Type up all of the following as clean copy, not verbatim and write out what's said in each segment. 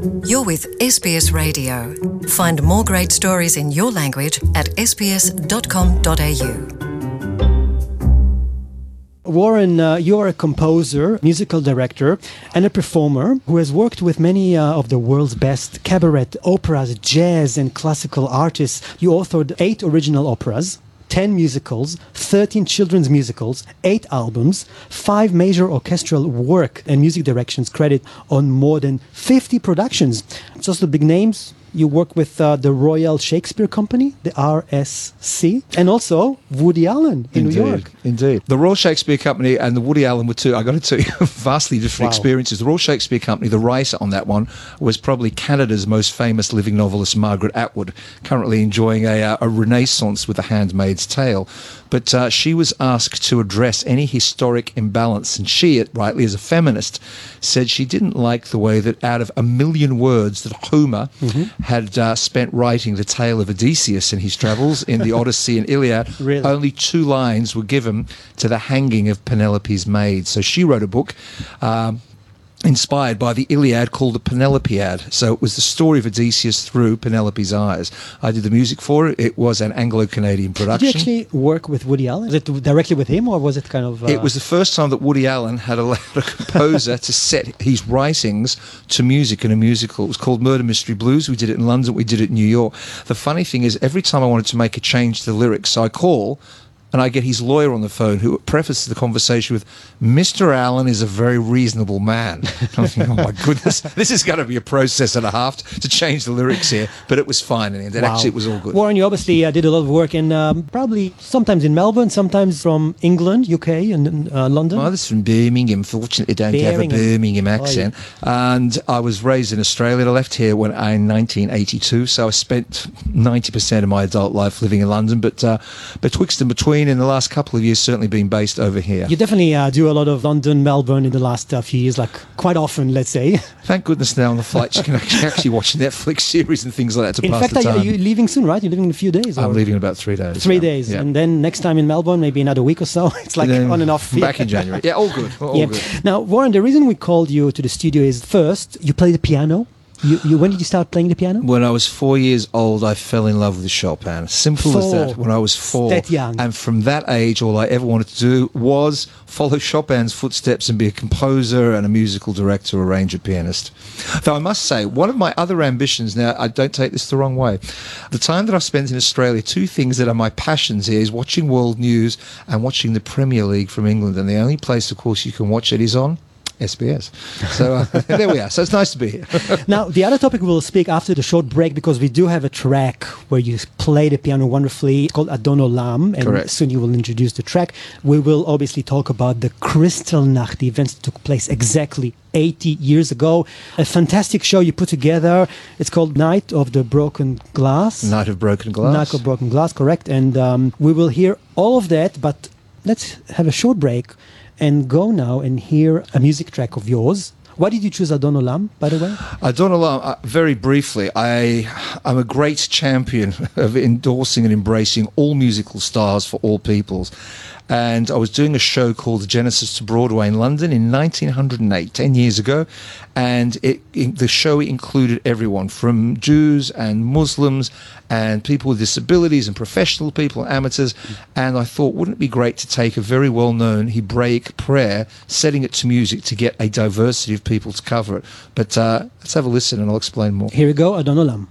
You're with SBS Radio. Find more great stories in your language at sbs.com.au. Warren, you're a composer, musical director, and a performer who has worked with many of the world's best cabaret, operas, jazz, and classical artists. You authored 8 original operas, 10 musicals, 13 children's musicals, 8 albums, 5 major orchestral work and music directions credit on more than 50 productions. Just the big names. You work with the Royal Shakespeare Company, the RSC, and also Woody Allen in New York. Indeed. The Royal Shakespeare Company and the Woody Allen were two, I got to tell you, vastly different experiences. The Royal Shakespeare Company, the writer on that one, was probably Canada's most famous living novelist, Margaret Atwood, currently enjoying a renaissance with The Handmaid's Tale. But she was asked to address any historic imbalance, and she, rightly as a feminist, said she didn't like the way that out of 1 million words that Homer had spent writing the tale of Odysseus and his travels in the Odyssey and Iliad, only 2 lines were given to the hanging of Penelope's maid. So she wrote a book inspired by the Iliad called the Penelopead. So it was the story of Odysseus through Penelope's eyes. I did the music for it. It was an Anglo-Canadian production. Did you actually work with Woody Allen? Was it directly with him, or was it kind of... It was the first time that Woody Allen had allowed a composer to set his writings to music in a musical. It was called Murder Mystery Blues. We did it in London. We did it in New York. The funny thing is, every time I wanted to make a change to the lyrics, I call and I get his lawyer on the phone, who prefaces the conversation with, "Mr. Allen is a very reasonable man." I'm thinking, oh my goodness, this is going to be a process and a half to change the lyrics here. But it was fine, and actually it was all good. Warren, you obviously did a lot of work in, probably sometimes in Melbourne, sometimes from England, UK, and London. I was from Birmingham. Fortunately, don't have a Birmingham accent. And I was raised in Australia. I left here in 1982, so I spent 90% of my adult life living in London. But betwixt and between, in the last couple of years, certainly been based over here. You definitely do a lot of London, Melbourne in the last few years, like quite often, let's say. Thank goodness now on the flights you can actually watch Netflix series and things like that to pass the time. In fact, you're leaving soon, right? You're leaving in a few days. I'm leaving in about 3 days. 3 days. Yeah. And then next time in Melbourne, maybe another week or so. It's like on and off. Back in January. Yeah, all good. All good. Now, Warren, the reason we called you to the studio is, first, you play the piano. When did you start playing the piano? When I was 4 years old, I fell in love with Chopin. Simple as that. When I was 4. That young. And from that age, all I ever wanted to do was follow Chopin's footsteps and be a composer and a musical director, arranger, pianist. Though I must say, one of my other ambitions, now I don't take this the wrong way, the time that I've spent in Australia, 2 things that are my passions here is watching world news and watching the Premier League from England. And the only place, of course, you can watch it is on SBS. So there we are. So it's nice to be here. Now, the other topic we'll speak after the short break, because we do have a track where you play the piano wonderfully. It's called Adon Olam, and correct. Soon you will introduce the track. We will obviously talk about the Kristallnacht, the events that took place exactly 80 years ago. A fantastic show you put together. It's called Night of the Broken Glass. Night of Broken Glass. Night of Broken Glass, correct. And we will hear all of that, but let's have a short break and go now and hear a music track of yours. Why did you choose Adon Olam, by the way? Adon Olam, very briefly, I'm a great champion of endorsing and embracing all musical styles for all peoples. And I was doing a show called Genesis to Broadway in London in 1908, 10 years ago. And the show included everyone from Jews and Muslims and people with disabilities and professional people, amateurs. And I thought, wouldn't it be great to take a very well-known Hebraic prayer, setting it to music to get a diversity of people to cover it. But let's have a listen and I'll explain more. Here we go, Adon Olam.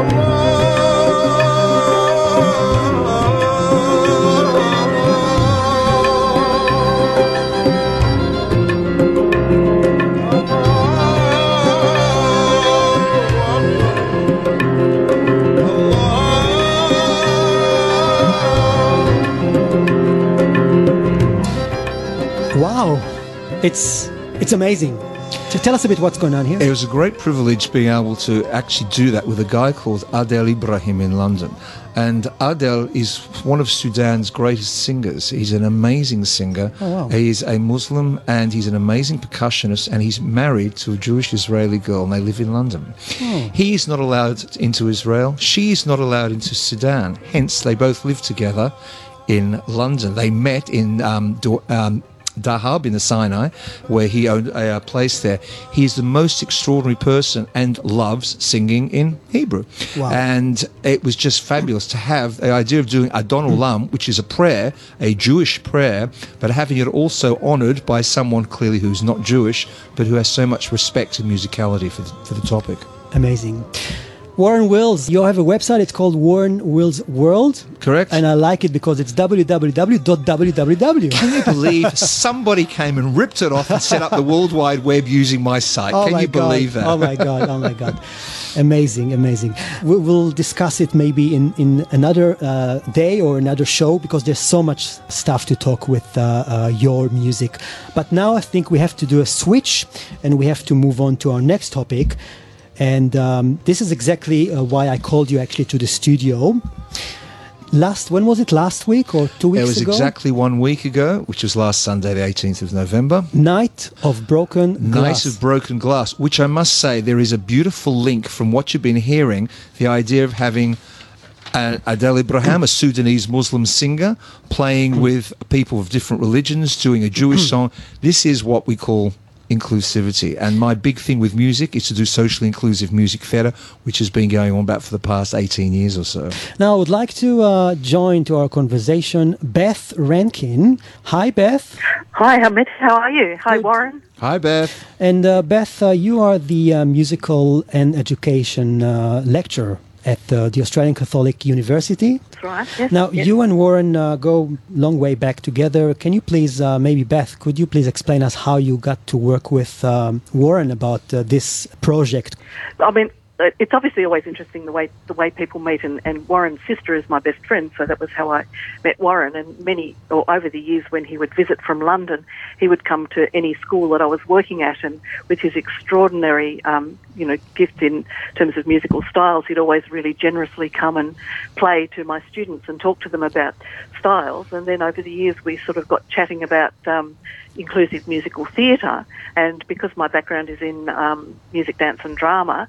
Wow, it's amazing. So tell us a bit what's going on here. It was a great privilege being able to actually do that with a guy called Adel Ibrahim in London. And Adel is one of Sudan's greatest singers. He's an amazing singer. Oh, wow. He's a Muslim and he's an amazing percussionist, and he's married to a Jewish Israeli girl, and they live in London. Oh. He's not allowed into Israel. She's not allowed into Sudan. Hence, they both live together in London. They met in Dahab in the Sinai, where he owned a place there. He's the most extraordinary person and loves singing in Hebrew. Wow. And it was just fabulous to have the idea of doing Adon Olam, which is a prayer, a Jewish prayer, but having it also honoured by someone clearly who's not Jewish, but who has so much respect and musicality for the topic. Amazing. Warren Wills, you have a website, it's called Warren Wills World. Correct. And I like it because it's www.www. Can you believe somebody came and ripped it off and set up the World Wide Web using my site? Oh, Can you believe that? Oh my God, oh my God. Amazing, amazing. We'll discuss it maybe in another day or another show, because there's so much stuff to talk with your music. But now I think we have to do a switch and we have to move on to our next topic. And this is exactly why I called you actually to the studio. When was it? Last week or 2 weeks ago? It was exactly 1 week ago, which was last Sunday, the 18th of November. Night of Broken Glass. Night of Broken Glass, which I must say, there is a beautiful link from what you've been hearing, the idea of having Adel Ibrahim, a Sudanese Muslim singer, playing with people of different religions, doing a Jewish song. This is what we call inclusivity, and my big thing with music is to do socially inclusive music theatre, which has been going on about for the past 18 years or so. Now I would like to join to our conversation Beth Rankin. Hi Beth. Hi Hamid, how are you? Hi Good. Warren. Hi Beth. And Beth, you are the musical and education lecturer at the Australian Catholic University. That's right, yes. Now, yes. you and Warren go long way back together. Can you please, maybe Beth, could you please explain us how you got to work with Warren about this project? I mean, it's obviously always interesting the way people meet, and Warren's sister is my best friend, so that was how I met Warren. And over the years when he would visit from London, he would come to any school that I was working at, and with his extraordinary gift in terms of musical styles, he'd always really generously come and play to my students and talk to them about styles. And then over the years we sort of got chatting about inclusive musical theatre, and because my background is in music, dance and drama,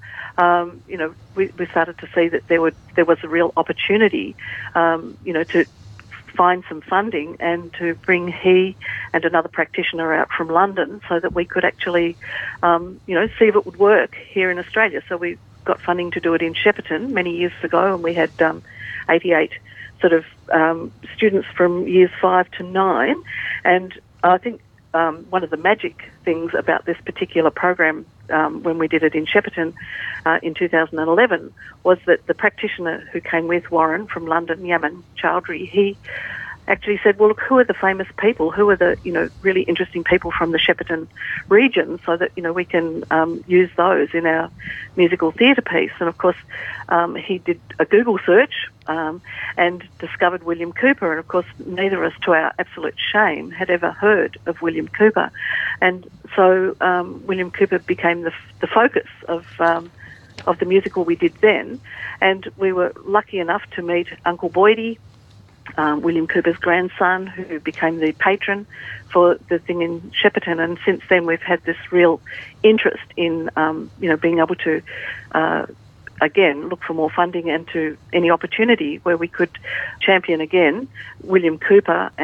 we started to see that there was a real opportunity, to find some funding and to bring he and another practitioner out from London so that we could actually, see if it would work here in Australia. So we got funding to do it in Shepparton many years ago, and we had 88 sort of students from years 5 to 9, and I think one of the magic things about this particular program when we did it in Shepparton in 2011 was that the practitioner who came with Warren from London, Yaman Chowdhury, he actually said, well, look, who are the famous people? Who are the, really interesting people from the Shepparton region so that, we can use those in our musical theatre piece? And, of course, he did a Google search and discovered William Cooper. And, of course, neither of us, to our absolute shame, had ever heard of William Cooper. And so William Cooper became the focus of the musical we did then. And we were lucky enough to meet Uncle Boydie, William Cooper's grandson, who became the patron for the thing in Shepparton. And since then we've had this real interest in, being able to, again, look for more funding and to any opportunity where we could champion again William Cooper and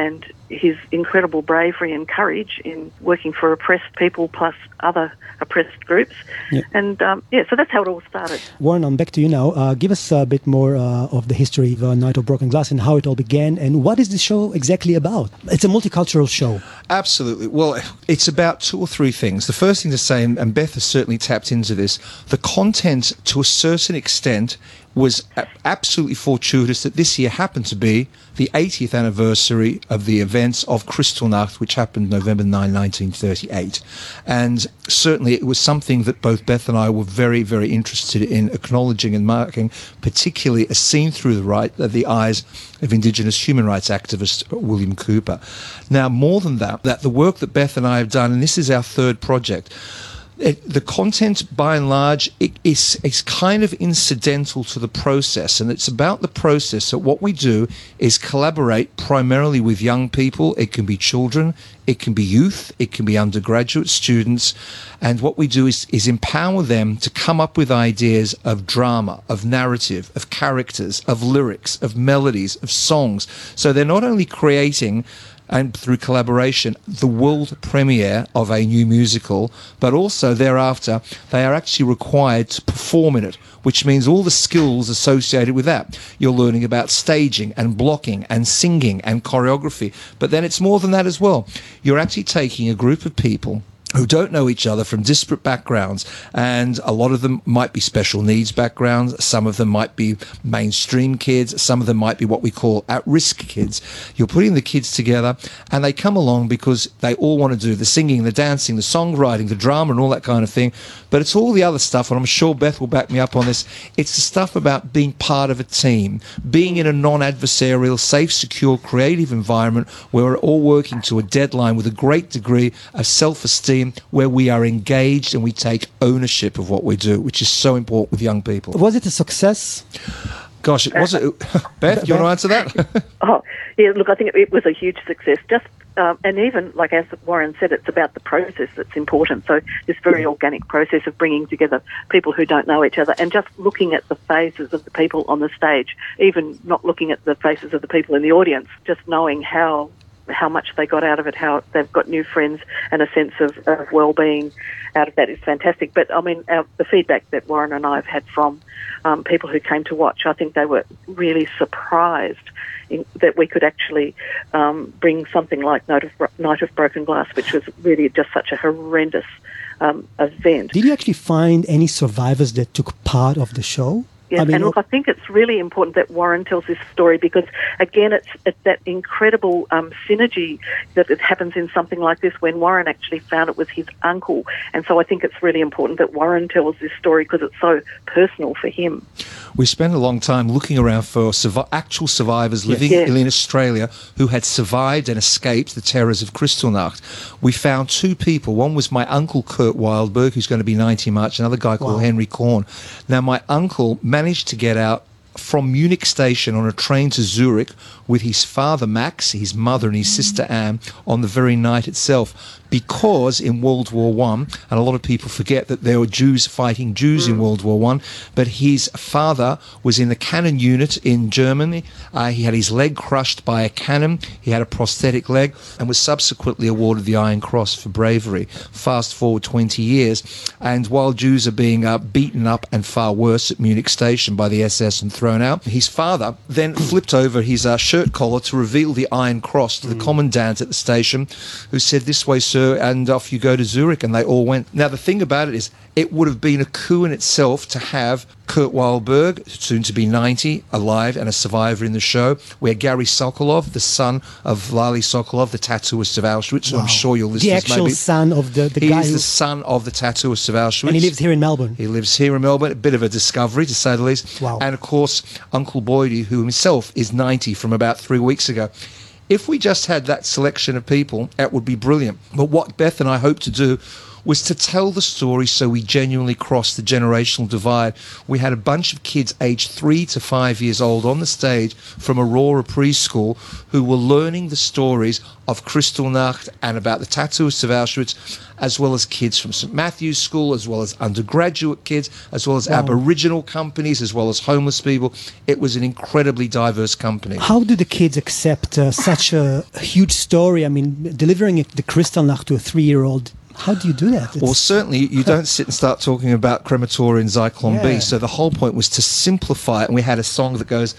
his incredible bravery and courage in working for oppressed people plus other oppressed groups. Yeah. And, so that's how it all started. Warren, I'm back to you now. Give us a bit more of the history of Night of Broken Glass and how it all began, and what is the show exactly about? It's a multicultural show. Absolutely. Well, it's about two or three things. The first thing to say, and Beth has certainly tapped into this, the content to a certain extent was absolutely fortuitous that this year happened to be the 80th anniversary of the events of Kristallnacht, which happened November 9, 1938. And certainly it was something that both Beth and I were very, very interested in acknowledging and marking, particularly as seen through the eyes of Indigenous human rights activist William Cooper. Now, more than that, the work that Beth and I have done, and this is our third project, the content, by and large, is kind of incidental to the process, and it's about the process. So what we do is collaborate primarily with young people. It can be children, it can be youth, it can be undergraduate students, and what we do is empower them to come up with ideas of drama, of narrative, of characters, of lyrics, of melodies, of songs. So they're not only creating, and through collaboration, the world premiere of a new musical, but also thereafter they are actually required to perform in it, which means all the skills associated with that. You're learning about staging and blocking and singing and choreography, but then it's more than that as well. You're actually taking a group of people who don't know each other from disparate backgrounds, and a lot of them might be special needs backgrounds, some of them might be mainstream kids, some of them might be what we call at-risk kids. You're putting the kids together, and they come along because they all want to do the singing, the dancing, the songwriting, the drama, and all that kind of thing, but it's all the other stuff, and I'm sure Beth will back me up on this. It's the stuff about being part of a team, being in a non-adversarial, safe, secure, creative environment where we're all working to a deadline with a great degree of self-esteem, where we are engaged and we take ownership of what we do, which is so important with young people. Was it a success? Gosh, was it? Beth, you want to answer that? Look, I think it was a huge success. And even, like as Warren said, it's about the process that's important. So this very organic process of bringing together people who don't know each other and just looking at the faces of the people on the stage, even not looking at the faces of the people in the audience, just knowing how much they got out of it, how they've got new friends and a sense of well-being out of that is fantastic. But, I mean, the feedback that Warren and I have had from people who came to watch, I think they were really surprised that we could actually bring something like Night of Broken Glass, which was really just such a horrendous event. Did you actually find any survivors that took part of the show? Yes, and look, I think it's really important that Warren tells this story because, again, it's that incredible synergy that it happens in something like this when Warren actually found it was his uncle. And so I think it's really important that Warren tells this story because it's so personal for him. We spent a long time looking around for actual survivors living in Australia who had survived and escaped the terrors of Kristallnacht. We found two people. One was my uncle, Kurt Wildberg, who's going to be 90 in March, another guy called Henry Korn. Now, my uncle managed to get out from Munich station on a train to Zurich with his father Max, his mother and his sister Anne on the very night itself, because in World War I, and a lot of people forget that there were Jews fighting Jews in World War I, but his father was in the cannon unit in Germany. He had his leg crushed by a cannon. He had a prosthetic leg and was subsequently awarded the Iron Cross for bravery. Fast forward 20 years, and while Jews are being beaten up and far worse at Munich station by the SS and thrown out, his father then flipped over his shirt collar to reveal the Iron Cross to the commandant at the station, who said, "This way, sir, and off you go to Zurich," and they all went. Now, the thing about it is, it would have been a coup in itself to have Kurt Wildberg, soon to be 90, alive and a survivor in the show, where Gary Sokolov, the son of Lali Sokolov, the tattooist of Auschwitz, who I'm sure your listeners the actual son of the he guy is the son of the tattooist of Auschwitz. And he lives here in Melbourne. He lives here in Melbourne, a bit of a discovery, to say the least. Wow. And, of course, Uncle Boydie, who himself is 90 from about 3 weeks ago. If we just had that selection of people, that would be brilliant. But what Beth and I hope to do was to tell the story so we genuinely crossed the generational divide. We had a bunch of kids aged 3 to 5 years old on the stage from Aurora Preschool who were learning the stories of Kristallnacht and about the tattooists of Auschwitz, as well as kids from St. Matthew's School, as well as undergraduate kids, as well as Aboriginal companies, as well as homeless people. It was an incredibly diverse company. How do the kids accept such a huge story? I mean, delivering the Kristallnacht to a 3-year-old, how do you do that? Well, certainly you don't sit and start talking about crematoria and Zyklon B. So the whole point was to simplify it. And we had a song that goes,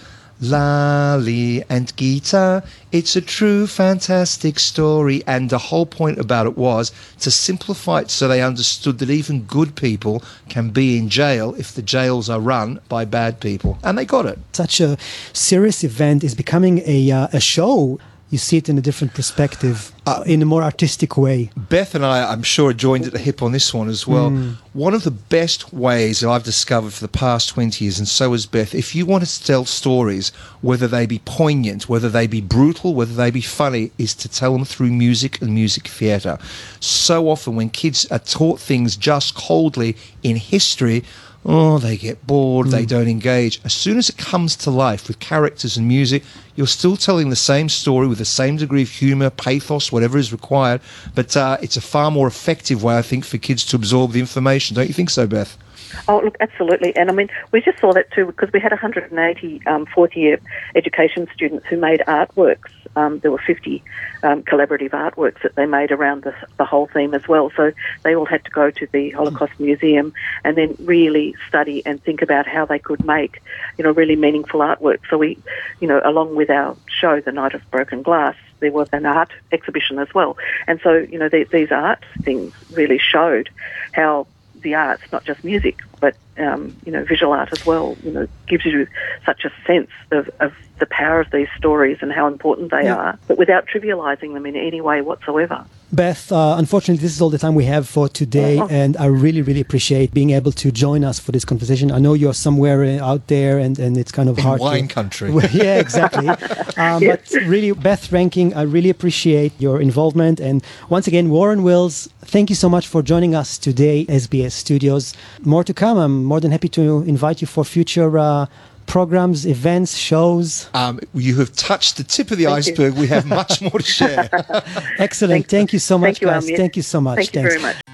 Lali and Gita, it's a true fantastic story. And the whole point about it was to simplify it so they understood that even good people can be in jail if the jails are run by bad people. And they got it. Such a serious event is becoming a show. You see it in a different perspective, in a more artistic way. Beth and I'm sure, are joined at the hip on this one as well. One of the best ways that I've discovered for the past 20 years, and so has Beth, if you want to tell stories, whether they be poignant, whether they be brutal, whether they be funny, is to tell them through music and music theatre. So often when kids are taught things just coldly in history, they get bored, they don't engage. As soon as it comes to life with characters and music, you're still telling the same story with the same degree of humour, pathos, whatever is required. But it's a far more effective way, I think, for kids to absorb the information. Don't you think so, Beth? Oh, look, absolutely. And I mean, we just saw that too because we had 180 fourth-year education students who made artworks. There were 50 collaborative artworks that they made around the whole theme as well. So they all had to go to the Holocaust Museum and then really study and think about how they could make, really meaningful artwork. So we, along with our show, The Night of Broken Glass, there was an art exhibition as well. And so, these art things really showed how the arts, not just music, but, visual art as well, gives you such a sense of the power of these stories and how important they are, but without trivializing them in any way whatsoever. Beth, unfortunately, this is all the time we have for today, and I really, really appreciate being able to join us for this conversation. I know you're somewhere out there, and it's kind of hard. Wine country. Yeah, exactly. But really, Beth Ranking, I really appreciate your involvement. And once again, Warren Wills, thank you so much for joining us today, SBS Studios. More to come. I'm more than happy to invite you for future programs, events, shows. You have touched the tip of the iceberg. We have much more to share. Excellent. Thank you so much, guys. Amir. Thank you so much. Thank you very much.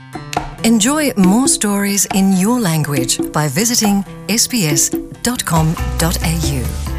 Enjoy more stories in your language by visiting sbs.com.au.